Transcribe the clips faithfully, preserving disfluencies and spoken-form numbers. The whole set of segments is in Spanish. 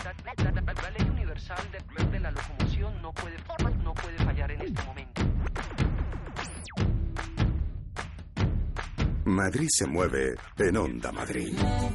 La, la, la ley universal de, de la locomoción no puede, no puede fallar en este momento. Madrid se mueve en Onda Madrid.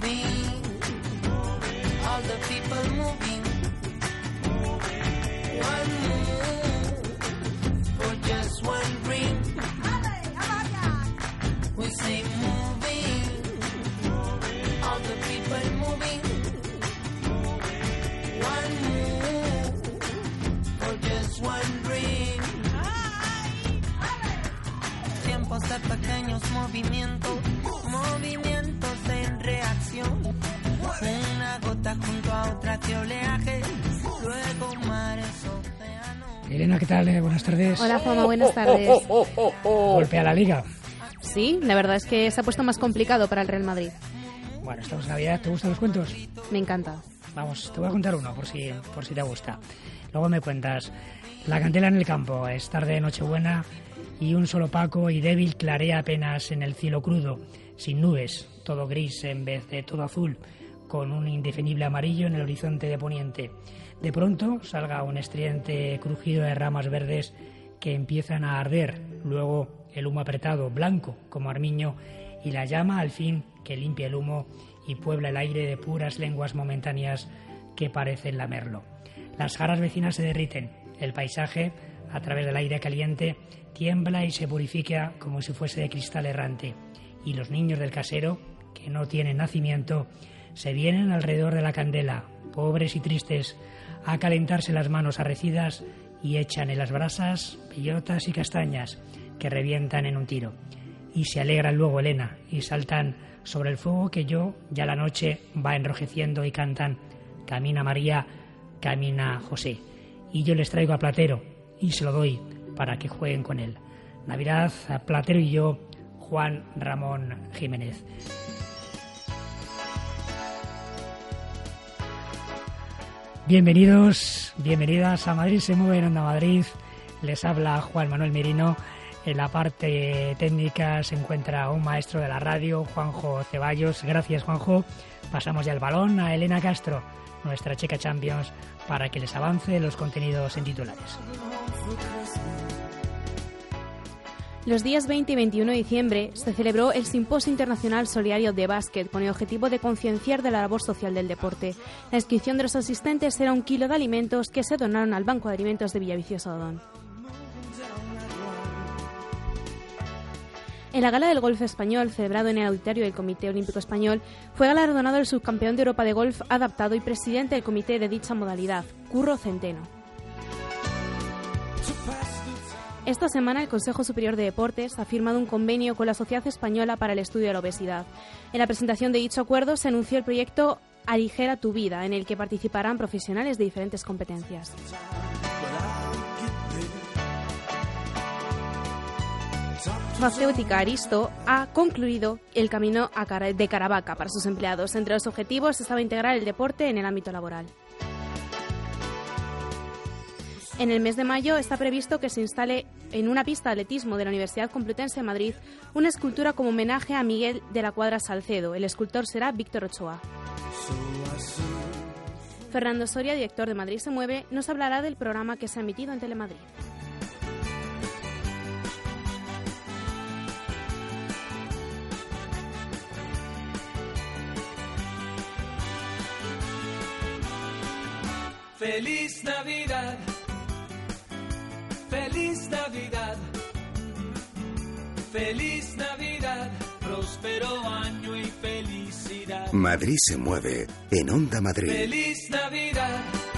De pequeños movimientos, movimientos en reacción. Una gota junto a otra que oleaje, luego mares, océanos. Elena, ¿qué tal? Buenas tardes. Hola, Juanma, buenas tardes. Golpea la Liga. Sí, la verdad es que se ha puesto más complicado para el Real Madrid. Bueno, estamos en Navidad. ¿Te gustan los cuentos? Me encanta. Vamos, te voy a contar uno por si, por si te gusta. Luego me cuentas. La candela en el campo. Es tarde de Nochebuena y un sol opaco y débil clarea apenas en el cielo crudo, sin nubes, todo gris en vez de todo azul, con un indefinible amarillo en el horizonte de poniente. De pronto salga un estridente crujido de ramas verdes que empiezan a arder, luego el humo apretado, blanco como armiño, y la llama al fin que limpia el humo y puebla el aire de puras lenguas momentáneas que parecen lamerlo. Las jaras vecinas se derriten, el paisaje, a través del aire caliente, tiembla y se purifica como si fuese de cristal errante, y los niños del casero, que no tienen nacimiento, se vienen alrededor de la candela, pobres y tristes, a calentarse las manos arrecidas y echan en las brasas bellotas y castañas que revientan en un tiro. Y se alegran luego, Elena, y saltan sobre el fuego que yo ya la noche va enrojeciendo y cantan: camina María, camina José. Y yo les traigo a Platero y se lo doy para que jueguen con él. Navidad, Platero y yo, Juan Ramón Jiménez. Bienvenidos, bienvenidas a Madrid se mueve en Onda Madrid. Les habla Juan Manuel Merino. En la parte técnica se encuentra un maestro de la radio, Juanjo Ceballos. Gracias, Juanjo. Pasamos ya el balón a Elena Castro, nuestra chica Champions, para que les avance los contenidos en titulares. Los días veinte y veintiuno de diciembre se celebró el Simposio Internacional Solidario de Básquet con el objetivo de concienciar de la labor social del deporte. La inscripción de los asistentes era un kilo de alimentos que se donaron al Banco de Alimentos de Villaviciosa Odón. En la Gala del Golf Español, celebrado en el auditorio del Comité Olímpico Español, fue galardonado el subcampeón de Europa de golf adaptado y presidente del comité de dicha modalidad, Curro Centeno. Esta semana el Consejo Superior de Deportes ha firmado un convenio con la Sociedad Española para el Estudio de la Obesidad. En la presentación de dicho acuerdo se anunció el proyecto Aligera tu Vida, en el que participarán profesionales de diferentes competencias. Farmacéutica Aristo ha concluido el camino de Caravaca para sus empleados. Entre los objetivos estaba integrar el deporte en el ámbito laboral. En el mes de mayo está previsto que se instale en una pista de atletismo de la Universidad Complutense de Madrid una escultura como homenaje a Miguel de la Cuadra Salcedo. El escultor será Víctor Ochoa. Fernando Soria, director de Madrid se mueve, nos hablará del programa que se ha emitido en Telemadrid. Feliz Navidad, feliz Navidad, feliz Navidad, próspero año y felicidad. Madrid se mueve en Onda Madrid. Feliz Navidad,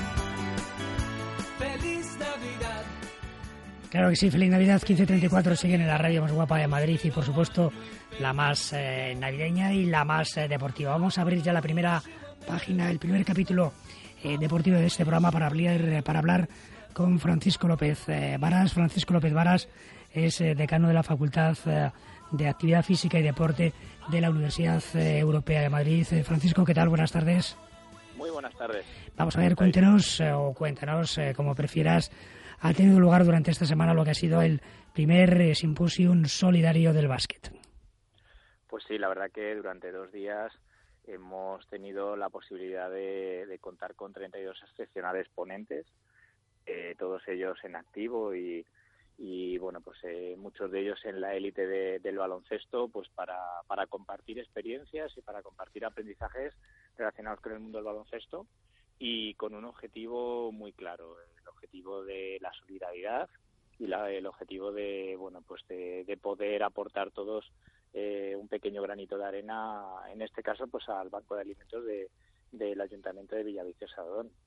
feliz Navidad. Claro que sí, feliz Navidad. quince treinta y cuatro siguen en la radio más guapa de Madrid y, por supuesto, la más eh, navideña y la más eh, deportiva. Vamos a abrir ya la primera página, el primer capítulo eh, deportivo de este programa para hablar, para hablar con Francisco López eh, Varas. Francisco López Varas es eh, decano de la Facultad eh, de Actividad Física y Deporte de la Universidad eh, Europea de Madrid. Eh, Francisco, ¿qué tal? Buenas tardes. Muy buenas tardes. Vamos a ver, cuéntenos eh, o cuéntanos, eh, como prefieras. Ha tenido lugar durante esta semana lo que ha sido el primer eh, simposium solidario del básquet. Pues sí, la verdad que durante dos días hemos tenido la posibilidad de, de contar con treinta y dos excepcionales ponentes, eh, todos ellos en activo y, y bueno, pues eh, muchos de ellos en la élite de, del baloncesto, pues para, para compartir experiencias y para compartir aprendizajes relacionados con el mundo del baloncesto y con un objetivo muy claro, el objetivo de la solidaridad y la, el objetivo de, bueno, pues de, de poder aportar todos eh, un pequeño granito de arena, en este caso, pues al Banco de Alimentos de, del Ayuntamiento de Villaviciosa de Odón.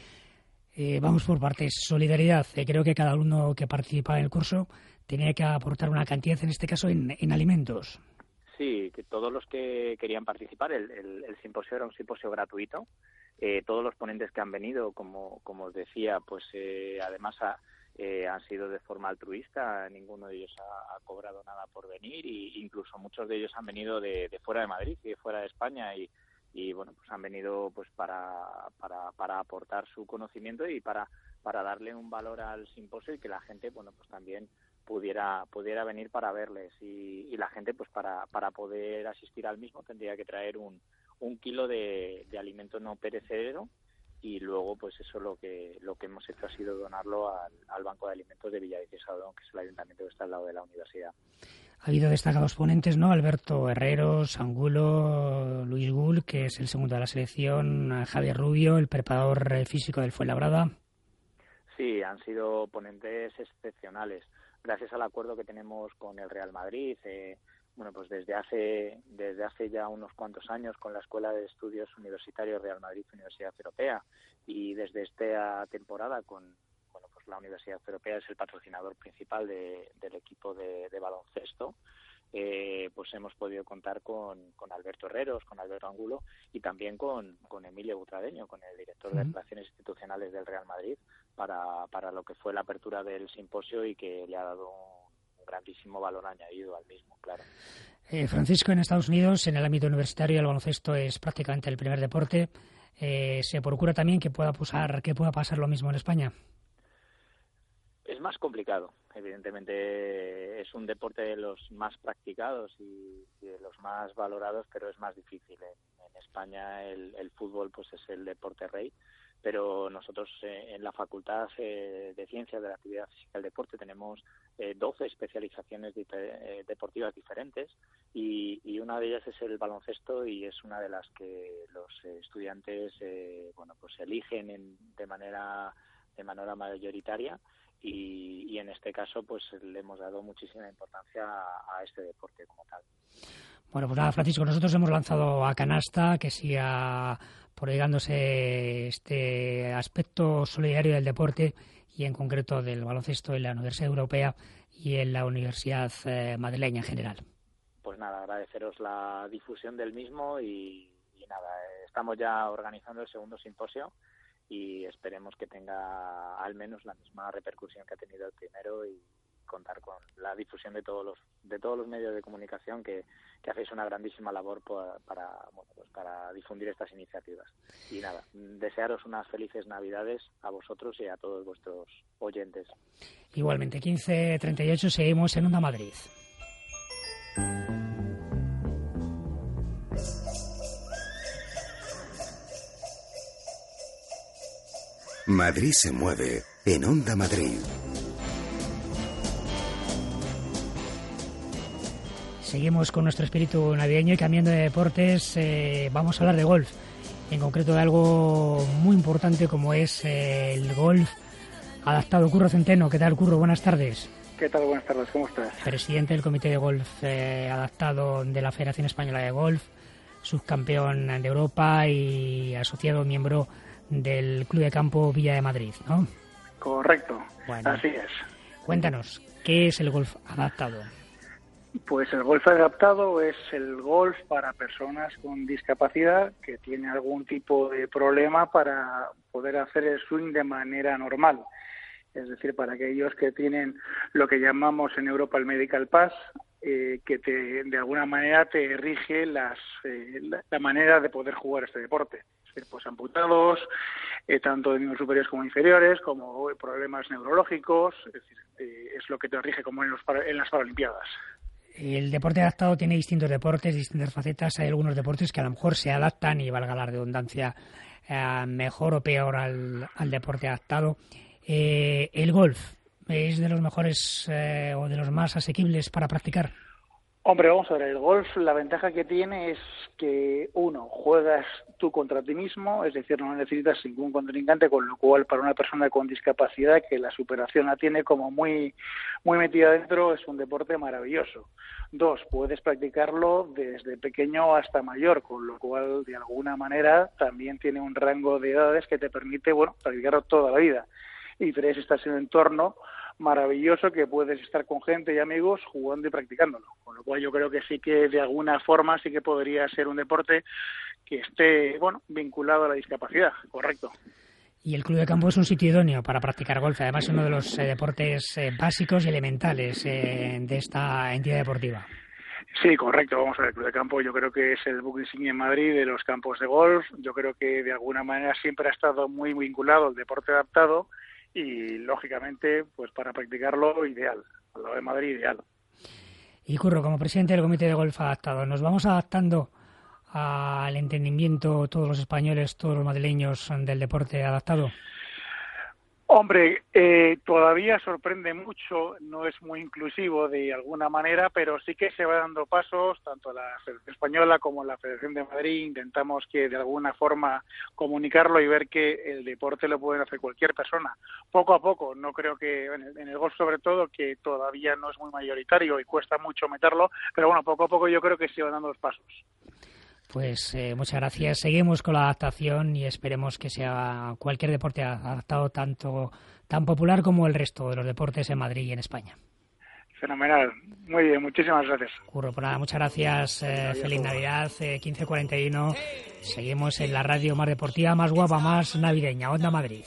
Eh, vamos por partes. Solidaridad. Eh, creo que cada alumno que participa en el curso tenía que aportar una cantidad, en este caso, en, en alimentos. Sí, que todos los que querían participar, el, el, el simposio era un simposio gratuito. Eh, todos los ponentes que han venido, como, como os decía, pues eh, además ha, eh, han sido de forma altruista, ninguno de ellos ha, ha cobrado nada por venir y incluso muchos de ellos han venido de, de fuera de Madrid y de fuera de España y, y bueno, pues han venido pues para, para, para aportar su conocimiento y para, para darle un valor al simposio y que la gente, bueno, pues también pudiera pudiera venir para verles y, y la gente pues para, para poder asistir al mismo tendría que traer un un kilo de, de alimento no perecedero y luego pues eso lo que lo que hemos hecho ha sido donarlo al, al Banco de Alimentos de Villaviciosa de Odón, que es el ayuntamiento que está al lado de la universidad. Ha habido destacados ponentes, ¿no? Alberto Herreros, Angulo, Luis Gull, que es el segundo de la selección, Javier Rubio, el preparador físico del Fuenlabrada. Sí, han sido ponentes excepcionales. Gracias al acuerdo que tenemos con el Real Madrid, eh, bueno, pues desde hace desde hace ya unos cuantos años con la Escuela de Estudios Universitarios Real Madrid Universidad Europea y desde esta temporada con bueno pues la Universidad Europea es el patrocinador principal de, del equipo de, de baloncesto, eh, pues hemos podido contar con, con Alberto Herreros, con Alberto Angulo y también con, con Emilio Butradeño, con el director de Relaciones Institucionales del Real Madrid para, para lo que fue la apertura del simposio y que le ha dado un grandísimo valor añadido al mismo, claro. Eh, Francisco, en Estados Unidos, en el ámbito universitario, el baloncesto es prácticamente el primer deporte. Eh, ¿Se procura también que pueda pasar, que pueda pasar lo mismo en España? Es más complicado. Evidentemente es un deporte de los más practicados y, y de los más valorados, pero es más difícil. En, en España el, el fútbol pues es el deporte rey, pero nosotros eh, en la Facultad eh, de Ciencias de la Actividad Física y el Deporte tenemos eh, doce especializaciones de, eh, deportivas diferentes y, y una de ellas es el baloncesto y es una de las que los eh, estudiantes eh, bueno pues eligen en, de manera de manera mayoritaria y, y en este caso pues le hemos dado muchísima importancia a, a este deporte como tal. Bueno, pues nada, Francisco, nosotros hemos lanzado a canasta que siga proyectándose este aspecto solidario del deporte y en concreto del baloncesto en la Universidad Europea y en la Universidad eh, madrileña en general. Pues nada, agradeceros la difusión del mismo y, y nada, estamos ya organizando el segundo simposio y esperemos que tenga al menos la misma repercusión que ha tenido el primero y contar con la difusión de todos los de todos los medios de comunicación que, que hacéis una grandísima labor para, para bueno pues para difundir estas iniciativas. Y nada, desearos unas felices Navidades a vosotros y a todos vuestros oyentes. Igualmente, quince treinta y ocho seguimos en Onda Madrid. Madrid se mueve en Onda Madrid. Seguimos con nuestro espíritu navideño y cambiando de deportes, eh, vamos a hablar de golf, en concreto de algo muy importante como es eh, el golf adaptado. Curro Centeno, ¿qué tal, Curro? Buenas tardes. ¿Qué tal? Buenas tardes, ¿cómo estás? Presidente del Comité de Golf eh, Adaptado de la Federación Española de Golf, subcampeón de Europa y asociado miembro del Club de Campo Villa de Madrid, ¿no? Correcto, bueno, así es. Cuéntanos, ¿qué es el golf adaptado? Pues el golf adaptado es el golf para personas con discapacidad que tienen algún tipo de problema para poder hacer el swing de manera normal. Es decir, para aquellos que tienen lo que llamamos en Europa el Medical Pass, eh, que te, de alguna manera te rige las, eh, la, la manera de poder jugar este deporte. Es decir, pues amputados, eh, tanto de miembros superiores como inferiores, como problemas neurológicos, es decir, eh, es lo que te rige como en, los, en las Paralimpiadas. El deporte adaptado tiene distintos deportes, distintas facetas. Hay algunos deportes que a lo mejor se adaptan, y valga la redundancia, eh, mejor o peor al, al deporte adaptado. Eh, el golf es de los mejores eh, o de los más asequibles para practicar. Hombre, vamos a ver, el golf, la ventaja que tiene es que, uno, juegas tú contra ti mismo, es decir, no necesitas ningún contrincante, con lo cual para una persona con discapacidad que la superación la tiene como muy, muy metida dentro, es un deporte maravilloso. Dos, puedes practicarlo desde pequeño hasta mayor, con lo cual, de alguna manera, también tiene un rango de edades que te permite, bueno, practicarlo toda la vida. Y tres, estás en un entorno maravilloso que puedes estar con gente y amigos jugando y practicándolo, con lo cual yo creo que sí que de alguna forma sí que podría ser un deporte que esté, bueno, vinculado a la discapacidad, correcto. Y el club de campo es un sitio idóneo para practicar golf, además es uno de los eh, deportes eh, básicos y elementales eh, de esta entidad deportiva. Sí, correcto. Vamos a ver, el club de campo yo creo que es el buque insignia en Madrid de los campos de golf. Yo creo que de alguna manera siempre ha estado muy vinculado al deporte adaptado y, lógicamente, pues para practicarlo, ideal. Al lado de Madrid, ideal. Y Curro, como presidente del Comité de Golf Adaptado, ¿nos vamos adaptando al entendimiento todos los españoles, todos los madrileños del deporte adaptado? Hombre, eh, todavía sorprende mucho, no es muy inclusivo de alguna manera, pero sí que se va dando pasos, tanto la Federación Española como la Federación de Madrid. Intentamos que de alguna forma comunicarlo y ver que el deporte lo puede hacer cualquier persona. Poco a poco, no creo que, en el, en el golf sobre todo, que todavía no es muy mayoritario y cuesta mucho meterlo, pero bueno, poco a poco yo creo que se van dando los pasos. Pues eh, muchas gracias. Seguimos con la adaptación y esperemos que sea cualquier deporte adaptado tanto tan popular como el resto de los deportes en Madrid y en España. Fenomenal. Muy bien, muchísimas gracias. Curro, por nada, muchas gracias. Eh, feliz Navidad, eh, quince cuarenta y uno. Seguimos en la radio más deportiva, más guapa, más navideña. Onda Madrid.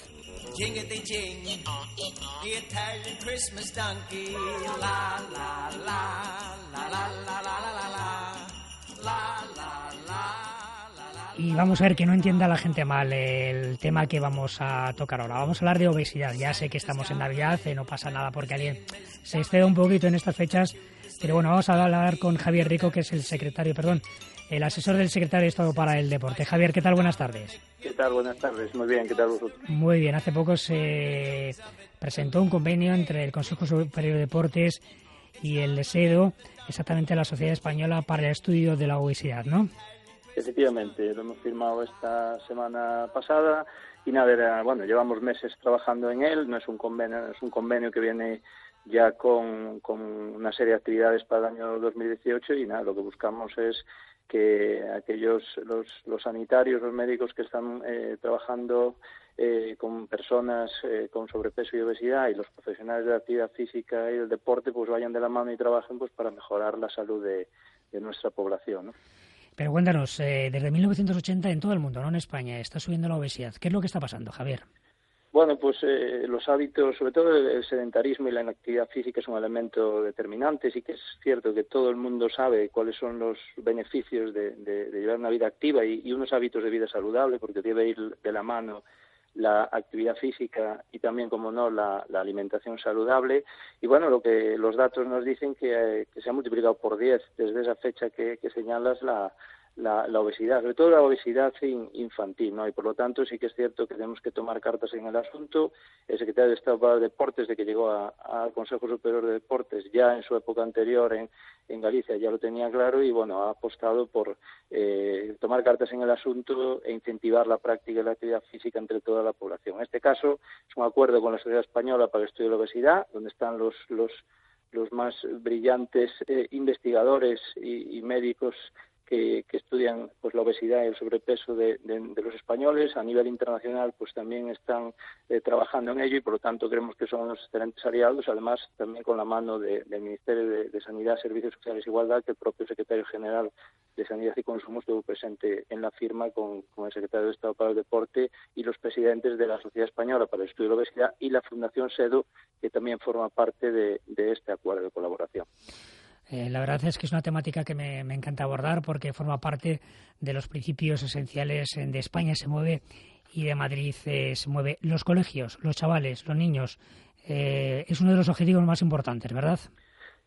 Y vamos a ver que no entienda la gente mal el tema que vamos a tocar ahora. Vamos a hablar de obesidad. Ya sé que estamos en Navidad, eh, no pasa nada porque alguien se excede un poquito en estas fechas, pero bueno, vamos a hablar con Javier Rico, que es el secretario, perdón, el asesor del secretario de Estado para el Deporte. Javier, ¿qué tal? Buenas tardes. ¿Qué tal? Buenas tardes. Muy bien, ¿qué tal vosotros? Muy bien. Hace poco se presentó un convenio entre el Consejo Superior de Deportes y el SEDO, exactamente la Sociedad Española para el Estudio de la Obesidad, ¿no? Efectivamente, lo hemos firmado esta semana pasada y nada, era, bueno, llevamos meses trabajando en él. No es un convenio, es un convenio que viene ya con, con una serie de actividades para el año dos mil dieciocho y nada, lo que buscamos es que aquellos, los, los sanitarios, los médicos que están eh, trabajando eh, con personas eh, con sobrepeso y obesidad y los profesionales de la actividad física y del deporte pues vayan de la mano y trabajen pues para mejorar la salud de, de nuestra población, ¿no? Pero cuéntanos, eh, desde mil novecientos ochenta en todo el mundo, no en España, está subiendo la obesidad. ¿Qué es lo que está pasando, Javier? Bueno, pues eh, los hábitos, sobre todo el sedentarismo y la inactividad física es un elemento determinante. Sí que es cierto que todo el mundo sabe cuáles son los beneficios de, de, de llevar una vida activa y, y unos hábitos de vida saludable, porque debe ir de la mano la actividad física y también, como no, la, la alimentación saludable. Y bueno, lo que los datos nos dicen que, eh, que se ha multiplicado por diez desde esa fecha que, que señalas la, la, la obesidad, sobre todo la obesidad infantil, ¿no? Y por lo tanto sí que es cierto que tenemos que tomar cartas en el asunto. El secretario de Estado para Deportes, de que llegó al Consejo Superior de Deportes, ya en su época anterior en, en Galicia ya lo tenía claro y bueno, ha apostado por eh, tomar cartas en el asunto e incentivar la práctica de la actividad física entre toda la población. En este caso es un acuerdo con la Sociedad Española para el Estudio de la Obesidad, donde están los los los más brillantes eh, investigadores y, y médicos Que, que estudian pues la obesidad y el sobrepeso de, de, de los españoles. A nivel internacional pues también están eh, trabajando en ello y por lo tanto creemos que son unos excelentes aliados, además también con la mano de, del Ministerio de, de Sanidad, Servicios Sociales e Igualdad, que el propio secretario general de Sanidad y Consumo estuvo presente en la firma con, con el secretario de Estado para el Deporte y los presidentes de la Sociedad Española para el Estudio de la Obesidad y la Fundación SEDO, que también forma parte de, de este acuerdo de colaboración. Eh, la verdad es que es una temática que me, me encanta abordar porque forma parte de los principios esenciales de España se mueve y de Madrid eh, se mueve. Los colegios, los chavales, los niños, eh, es uno de los objetivos más importantes, ¿verdad?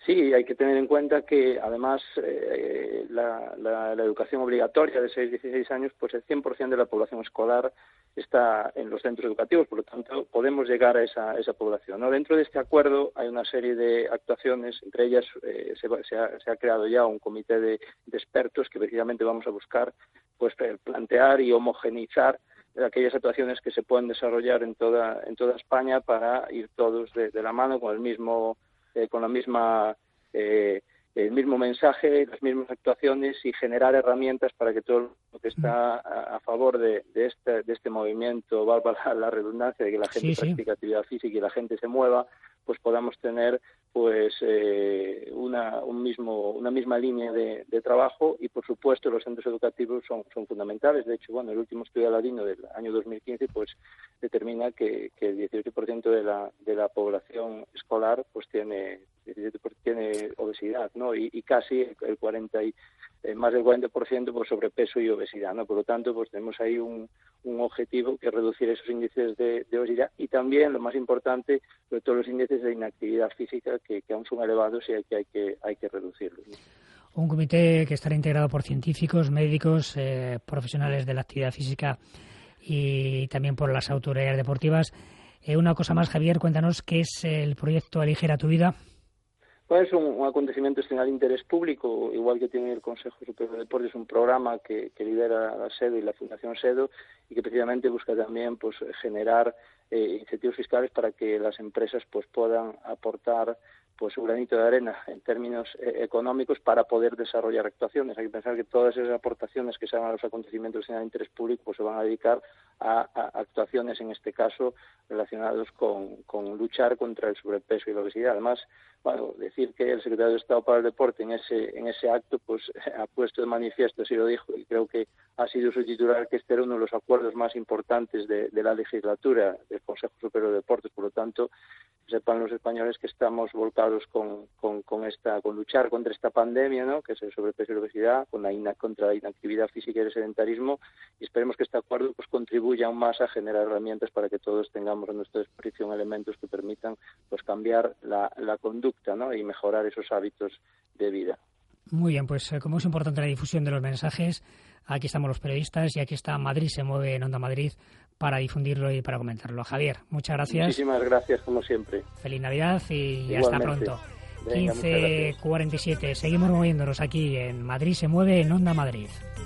Sí, hay que tener en cuenta que además eh, la, la, la educación obligatoria de seis a dieciséis años, pues el cien por ciento de la población escolar está en los centros educativos, por lo tanto podemos llegar a esa, esa población, ¿no? Dentro de este acuerdo hay una serie de actuaciones, entre ellas eh, se, se, ha, se ha creado ya un comité de, de expertos que precisamente vamos a buscar pues plantear y homogeneizar aquellas actuaciones que se pueden desarrollar en toda en toda España para ir todos de, de la mano con el mismo eh, con la misma eh, el mismo mensaje, las mismas actuaciones y generar herramientas para que todo lo que está a, a favor de, de este de este movimiento, valga la, la redundancia, de que la gente sí, practique sí. actividad física y la gente se mueva, pues podamos tener pues eh, una un mismo una misma línea de, de trabajo. Y por supuesto los centros educativos son son fundamentales. De hecho, bueno, el último estudio Aladino del año dos mil quince pues determina que, que el dieciocho por ciento de la de la población escolar pues tiene diecisiete por ciento tiene obesidad, ¿no? Y, y casi el cuarenta y eh, más del cuarenta por ciento por sobrepeso y obesidad, ¿no? Por lo tanto, pues tenemos ahí un, un objetivo que es reducir esos índices de, de obesidad y también, lo más importante, sobre todo los índices de inactividad física que, que aún son elevados y hay que hay que hay que reducirlos, ¿no? Un comité que estará integrado por científicos, médicos, eh, profesionales de la actividad física y también por las autoridades deportivas. Eh, una cosa más, Javier, cuéntanos qué es el proyecto Aligera tu Vida. Pues es un, un acontecimiento excepcional de interés público, igual que tiene el Consejo Superior de Deportes, es un programa que, que lidera la SEDO y la Fundación SEDO y que precisamente busca también pues generar eh, incentivos fiscales para que las empresas pues puedan aportar pues un granito de arena en términos eh, económicos para poder desarrollar actuaciones. Hay que pensar que todas esas aportaciones que se hagan a los acontecimientos de interés público pues se van a dedicar a, a actuaciones, en este caso, relacionados con, con luchar contra el sobrepeso y la obesidad. Además, bueno, decir que el secretario de Estado para el Deporte en ese en ese acto pues ha puesto de manifiesto, así lo dijo, y creo que ha sido su titular, que este era uno de los acuerdos más importantes de, de la legislatura del Consejo Superior de Deportes. Por lo tanto, sepan los españoles que estamos volcados con, con, con esta con luchar contra esta pandemia, ¿no?, que es el sobrepeso y la obesidad, con la ina, contra la inactividad física y el sedentarismo, y esperemos que este acuerdo pues contribuya aún más a generar herramientas para que todos tengamos a nuestra disposición elementos que permitan pues cambiar la, la conducta, ¿no?, y mejorar esos hábitos de vida. Muy bien, pues como es importante la difusión de los mensajes, aquí estamos los periodistas y aquí está Madrid se mueve en Onda Madrid para difundirlo y para comentarlo. Javier, muchas gracias. Muchísimas gracias, como siempre. Feliz Navidad y Igualmente. Hasta pronto. Venga, quince cuarenta y siete, seguimos moviéndonos aquí en Madrid se mueve en Onda Madrid.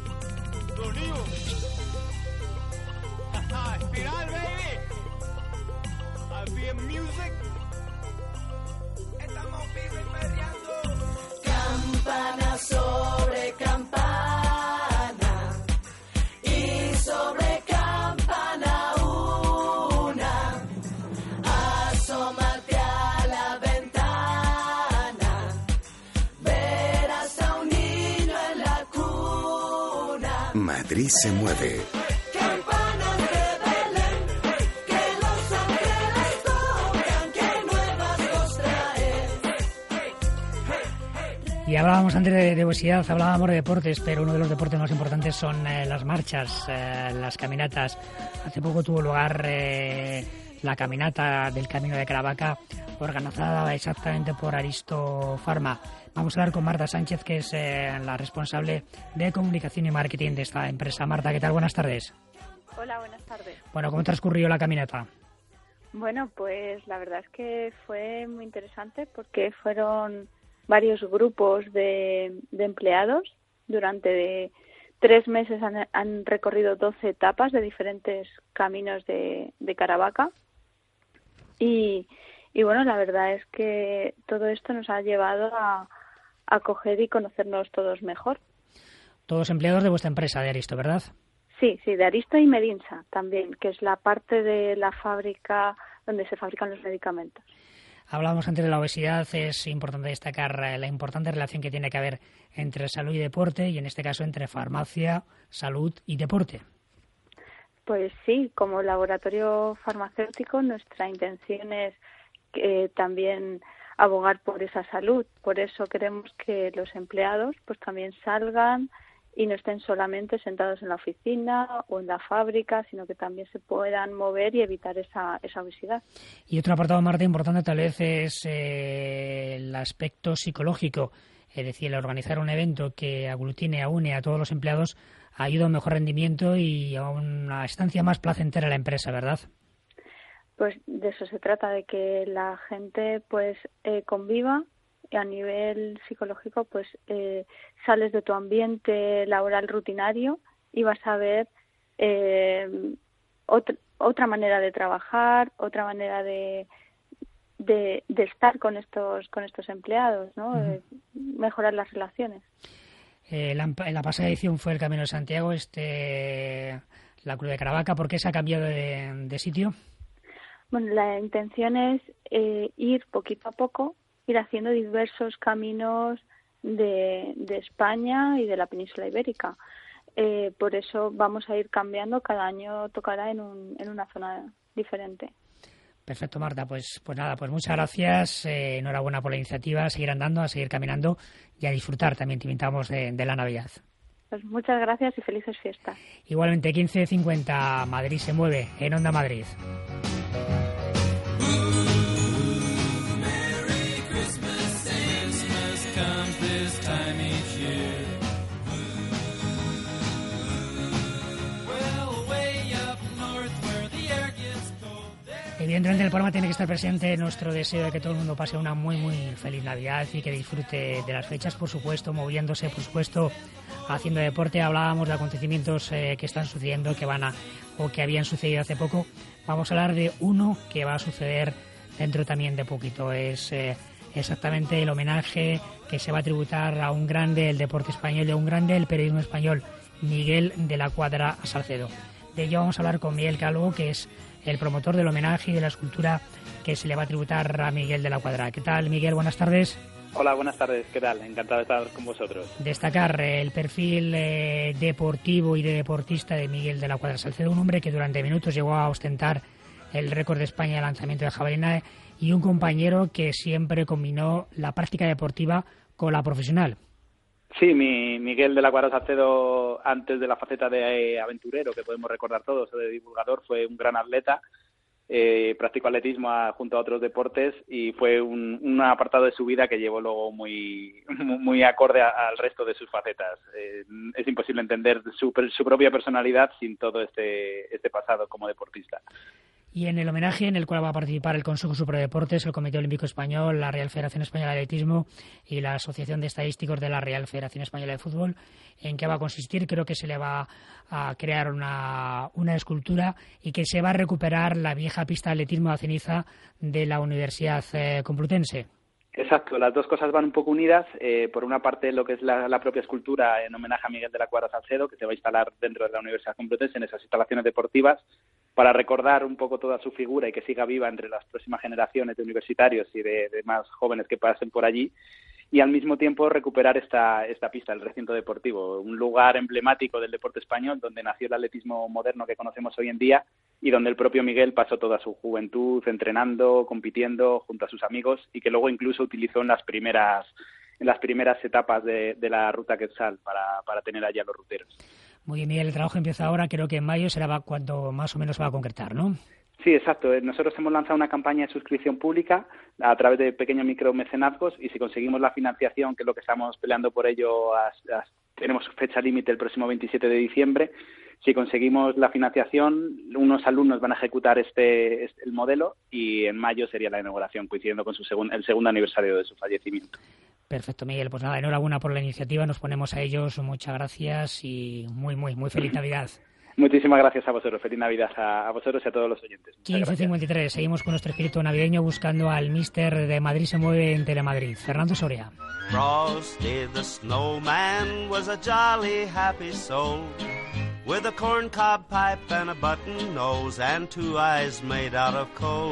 Campana sobre campana y sobre campana una, asómate a la ventana, verás a un niño en la cuna. Madrid se mueve. Campanas de Belén, que los ángeles tocan, que nuevas nos traen. Y hablábamos antes de, de obesidad, hablábamos de deportes, pero uno de los deportes más importantes son eh, las marchas, eh, las caminatas. Hace poco tuvo lugar eh, la caminata del Camino de Caravaca, organizada exactamente por Aristo Pharma. Vamos a hablar con Marta Sánchez, que es eh, la responsable de comunicación y marketing de esta empresa. Marta, ¿qué tal? Buenas tardes. Hola, buenas tardes. Bueno, ¿cómo transcurrió la caminata? Bueno, pues la verdad es que fue muy interesante porque fueron varios grupos de, de empleados. Durante de tres meses han, han recorrido doce etapas de diferentes caminos de, de Caravaca. Y, y bueno, la verdad es que todo esto nos ha llevado a, a coger y conocernos todos mejor. Todos empleados de vuestra empresa, de Aristo, ¿verdad? Sí, sí, de Aristo y Medinsa también, que es la parte de la fábrica donde se fabrican los medicamentos. Hablábamos antes de la obesidad, es importante destacar la importante relación que tiene que haber entre salud y deporte, y en este caso entre farmacia, salud y deporte. Pues sí, como laboratorio farmacéutico nuestra intención es que también abogar por esa salud. Por eso queremos que los empleados pues también salgan y no estén solamente sentados en la oficina o en la fábrica, sino que también se puedan mover y evitar esa, esa obesidad. Y otro apartado, Marta, importante tal vez es eh, el aspecto psicológico, es decir, el organizar un evento que aglutine, aúne a todos los empleados ayuda a un mejor rendimiento y a una estancia más placentera en la empresa, ¿verdad? Pues de eso se trata, de que la gente pues eh, conviva. A nivel psicológico, pues eh, sales de tu ambiente laboral rutinario y vas a ver eh, otra, otra manera de trabajar, otra manera de, de, de estar con estos con estos empleados, ¿no? Uh-huh. Eh, mejorar las relaciones. Eh, la, en la pasada edición fue el Camino de Santiago, este la Cruz de Caravaca. ¿Por qué se ha cambiado de, de sitio? Bueno, la intención es eh, ir poquito a poco, ir haciendo diversos caminos de, de España y de la península ibérica. Eh, por eso vamos a ir cambiando, cada año tocará en, un, en una zona diferente. Perfecto, Marta. Pues pues nada, pues muchas gracias. Eh, enhorabuena por la iniciativa, a seguir andando, a seguir caminando y a disfrutar. También te invitamos de, de la Navidad. Pues muchas gracias y felices fiestas. Igualmente, quince cincuenta, Madrid se mueve, en Onda Madrid. Evidentemente en el programa tiene que estar presente nuestro deseo de que todo el mundo pase una muy muy feliz Navidad y que disfrute de las fechas, por supuesto, moviéndose, por supuesto, haciendo deporte. Hablábamos de acontecimientos eh, que están sucediendo, que van a o que habían sucedido hace poco. Vamos a hablar de uno que va a suceder dentro también de poquito. Es eh, exactamente el homenaje que se va a tributar a un grande del deporte español y a un grande del periodismo español, Miguel de la Cuadra Salcedo. De ello vamos a hablar con Miguel Calvo, que es el promotor del homenaje y de la escultura que se le va a tributar a Miguel de la Cuadra. ¿Qué tal, Miguel? Buenas tardes. Hola, buenas tardes. ¿Qué tal? Encantado de estar con vosotros. Destacar el perfil eh, deportivo y de deportista de Miguel de la Cuadra Salcedo, un hombre que durante minutos llegó a ostentar el récord de España de lanzamiento de jabalina y un compañero que siempre combinó la práctica deportiva con la profesional. Sí, mi Miguel de la Cuadra Salcedo, antes de la faceta de aventurero, que podemos recordar todos, o de divulgador, fue un gran atleta, eh, practicó atletismo a, junto a otros deportes y fue un, un apartado de su vida que llevó luego muy muy acorde a, al resto de sus facetas. Eh, es imposible entender su, su propia personalidad sin todo este, este pasado como deportista. Y en el homenaje en el cual va a participar el Consejo Superior de Deportes, el Comité Olímpico Español, la Real Federación Española de Atletismo y la Asociación de Estadísticos de la Real Federación Española de Fútbol. ¿En qué va a consistir? Creo que se le va a crear una, una escultura y que se va a recuperar la vieja pista de atletismo de ceniza de la Universidad eh, Complutense. Exacto, las dos cosas van un poco unidas. Eh, por una parte, lo que es la, la propia escultura en homenaje a Miguel de la Cuadra Salcedo, que se va a instalar dentro de la Universidad Complutense en esas instalaciones deportivas, para recordar un poco toda su figura y que siga viva entre las próximas generaciones de universitarios y de, de más jóvenes que pasen por allí, y al mismo tiempo recuperar esta, esta pista, el recinto deportivo, un lugar emblemático del deporte español donde nació el atletismo moderno que conocemos hoy en día y donde el propio Miguel pasó toda su juventud entrenando, compitiendo junto a sus amigos y que luego incluso utilizó en las primeras en las primeras etapas de, de la ruta Quetzal para, para tener allá los ruteros. Muy bien, Miguel, el trabajo empieza ahora, creo que en mayo será cuando más o menos va a concretar, ¿no? Sí, exacto. Nosotros hemos lanzado una campaña de suscripción pública a través de pequeños micromecenazgos y si conseguimos la financiación, que es lo que estamos peleando por ello, a, a, tenemos fecha límite el próximo veintisiete de diciembre. Si conseguimos la financiación, unos alumnos van a ejecutar este, este el modelo y en mayo sería la inauguración, coincidiendo con su segun, el segundo aniversario de su fallecimiento. Perfecto, Miguel. Pues nada, enhorabuena por la iniciativa. Nos ponemos a ellos. Muchas gracias y muy, muy, muy feliz Navidad. Muchísimas gracias a vosotros. Feliz Navidad a, a vosotros y a todos los oyentes. quince cincuenta y tres. Seguimos con nuestro espíritu navideño buscando al míster de Madrid se mueve en Telemadrid, Fernando Soria. Frosty the snowman was a jolly happy soul with a corncob pipe and a button nose and two eyes made out of coal.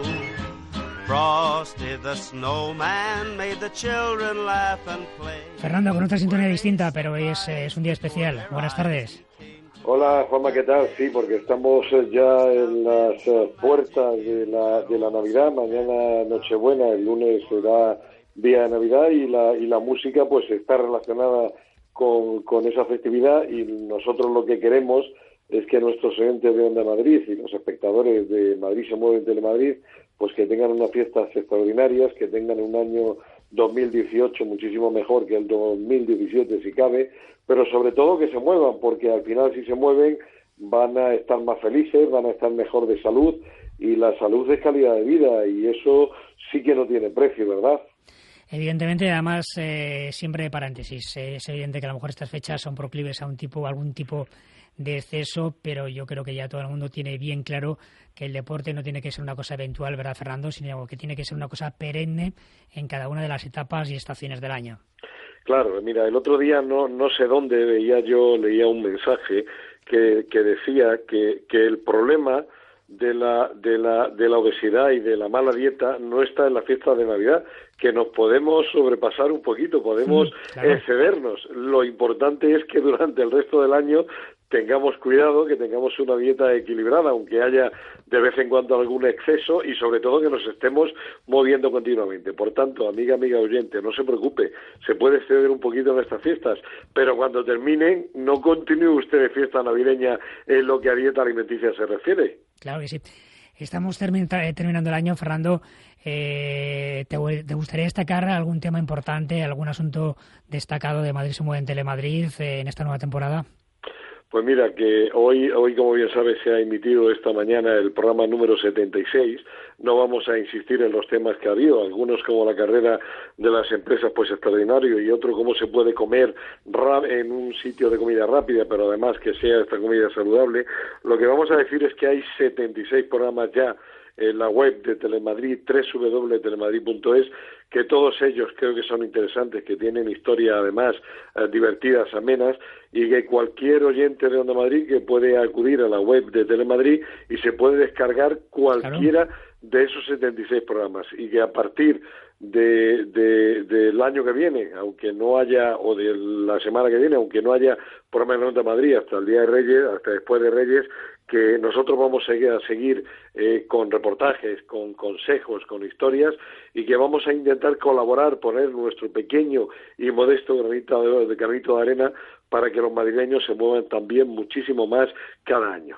Frosty the snowman made the children laugh and play. Fernando, con otra sintonía distinta, pero es, es un día especial. Buenas tardes. Hola, Juanma, ¿qué tal? Sí, porque estamos ya en las uh, puertas de la, de la Navidad. Mañana Nochebuena, el lunes será día de Navidad y la, y la música pues está relacionada con, con esa festividad, y nosotros lo que queremos es que nuestros oyentes de Onda Madrid y los espectadores de Madrid se mueve en Telemadrid, pues que tengan unas fiestas extraordinarias, que tengan un año dos mil dieciocho muchísimo mejor que el dos mil diecisiete si cabe, pero sobre todo que se muevan, porque al final si se mueven van a estar más felices, van a estar mejor de salud, y la salud es calidad de vida, y eso sí que no tiene precio, ¿verdad? Evidentemente, además, eh, siempre de paréntesis, eh, es evidente que a lo mejor estas fechas son proclives a un tipo, algún tipo de exceso, pero yo creo que ya todo el mundo tiene bien claro que el deporte no tiene que ser una cosa eventual, ¿verdad, Fernando?, sino que tiene que ser una cosa perenne en cada una de las etapas y estaciones del año. Claro, mira, el otro día no no sé dónde veía yo, leía un mensaje que, que decía que, que el problema de la de la de la obesidad y de la mala dieta no está en la fiesta de Navidad, que nos podemos sobrepasar un poquito, podemos mm, claro. excedernos. Lo importante es que durante el resto del año tengamos cuidado, que tengamos una dieta equilibrada, aunque haya de vez en cuando algún exceso, y sobre todo que nos estemos moviendo continuamente. Por tanto, amiga, amiga oyente, no se preocupe, se puede exceder un poquito en estas fiestas, pero cuando terminen, no continúe usted de fiesta navideña en lo que a dieta alimenticia se refiere. Claro que sí. Estamos termin- terminando el año, Fernando. Eh, ¿te, ¿Te gustaría destacar algún tema importante, algún asunto destacado de Madrid se mueve en Telemadrid eh, en esta nueva temporada? Pues mira, que hoy, hoy como bien sabes, se ha emitido esta mañana el programa número setenta y seis. No vamos a insistir en los temas que ha habido, algunos como la carrera de las empresas, pues extraordinario, y otro cómo se puede comer en un sitio de comida rápida, pero además que sea esta comida saludable. Lo que vamos a decir es que hay setenta y seis programas ya en la web de Telemadrid, doble u doble u doble u punto telemadrid punto es, que todos ellos creo que son interesantes, que tienen historia además eh, divertidas, amenas, y que cualquier oyente de Onda Madrid que puede acudir a la web de Telemadrid y se puede descargar cualquiera claro. de esos setenta y seis programas, y que a partir de, de del año que viene, aunque no haya, o de la semana que viene, aunque no haya programa en Onda Madrid hasta el día de Reyes, hasta después de Reyes, que nosotros vamos a seguir, a seguir eh, con reportajes, con consejos, con historias, y que vamos a intentar colaborar, poner nuestro pequeño y modesto granito de, de granito de arena para que los madrileños se muevan también muchísimo más cada año.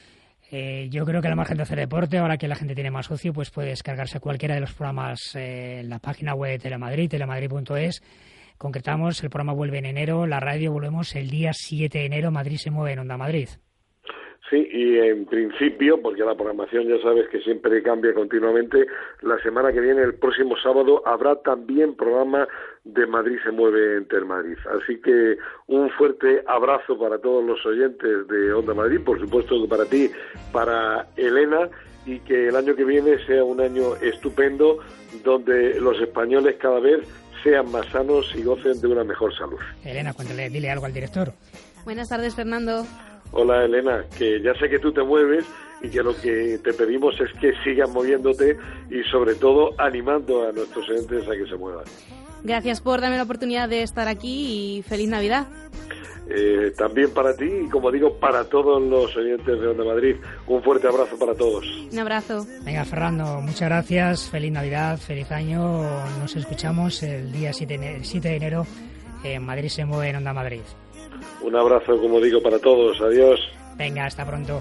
Eh, yo creo que al margen de hacer deporte, ahora que la gente tiene más ocio, pues puede descargarse cualquiera de los programas eh, en la página web de Telemadrid, telemadrid punto es. Concretamos, el programa vuelve en enero, la radio volvemos el día siete de enero, Madrid se mueve en Onda Madrid. Sí, y en principio, porque la programación ya sabes que siempre cambia continuamente, la semana que viene, el próximo sábado, habrá también programa de Madrid se mueve en Telemadrid. Así que un fuerte abrazo para todos los oyentes de Onda Madrid, por supuesto que para ti, para Elena, y que el año que viene sea un año estupendo, donde los españoles cada vez sean más sanos y gocen de una mejor salud. Elena, cuéntale, dile algo al director. Buenas tardes, Fernando. Hola, Elena, que ya sé que tú te mueves y que lo que te pedimos es que sigas moviéndote y sobre todo animando a nuestros oyentes a que se muevan. Gracias por darme la oportunidad de estar aquí y feliz Navidad. Eh, también para ti y, como digo, para todos los oyentes de Onda Madrid, un fuerte abrazo para todos. Un abrazo. Venga, Fernando, muchas gracias, feliz Navidad, feliz año. Nos escuchamos el día siete de enero en Madrid se mueve en Onda Madrid. Un abrazo, como digo, para todos. Adiós. Venga, hasta pronto.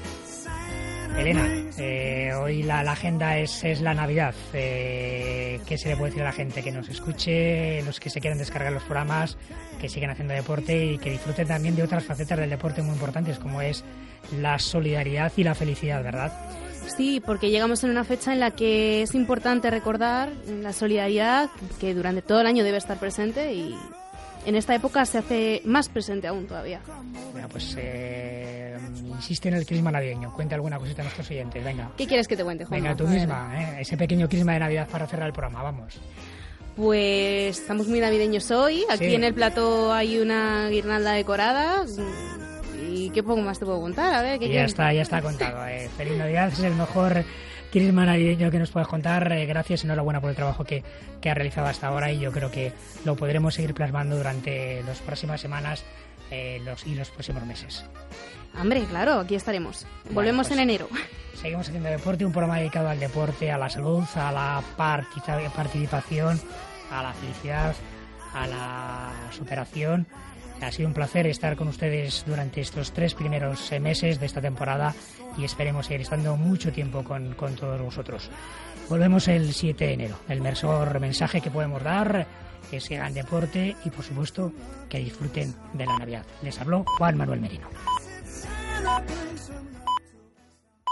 Elena, eh, hoy la, la agenda es, es la Navidad. Eh, ¿Qué se le puede decir a la gente? Que nos escuche, los que se quieran descargar los programas, que sigan haciendo deporte y que disfruten también de otras facetas del deporte muy importantes, como es la solidaridad y la felicidad, ¿verdad? Sí, porque llegamos en una fecha en la que es importante recordar la solidaridad, que durante todo el año debe estar presente, y en esta época se hace más presente aún todavía. Bueno, pues eh, insiste en el crisma navideño. Cuenta alguna cosita a nuestros oyentes, venga. ¿Qué quieres que te cuente, Juan? Venga, tú misma, ¿eh? Ese pequeño crisma de Navidad para cerrar el programa, vamos. Pues estamos muy navideños hoy. Aquí sí. En el plató hay una guirnalda decorada. ¿Y qué poco más te puedo contar? A ver, ¿qué ya quieres? está, ya está contado. Eh. Feliz Navidad, es el mejor crisma navideño que nos puedes contar. Eh, gracias, enhorabuena por el trabajo que, que has realizado hasta ahora, y yo creo que lo podremos seguir plasmando durante las próximas semanas eh, los, y los próximos meses. Hombre, claro, aquí estaremos. Bueno, Volvemos pues, en enero. Seguimos haciendo deporte, un programa dedicado al deporte, a la salud, a la participación, a la felicidad, a la superación, Ha sido un placer estar con ustedes durante estos tres primeros meses de esta temporada y esperemos seguir estando mucho tiempo con, con todos vosotros. Volvemos el siete de enero. El mejor mensaje que podemos dar es que hagan deporte y, por supuesto, que disfruten de la Navidad. Les habló Juan Manuel Merino.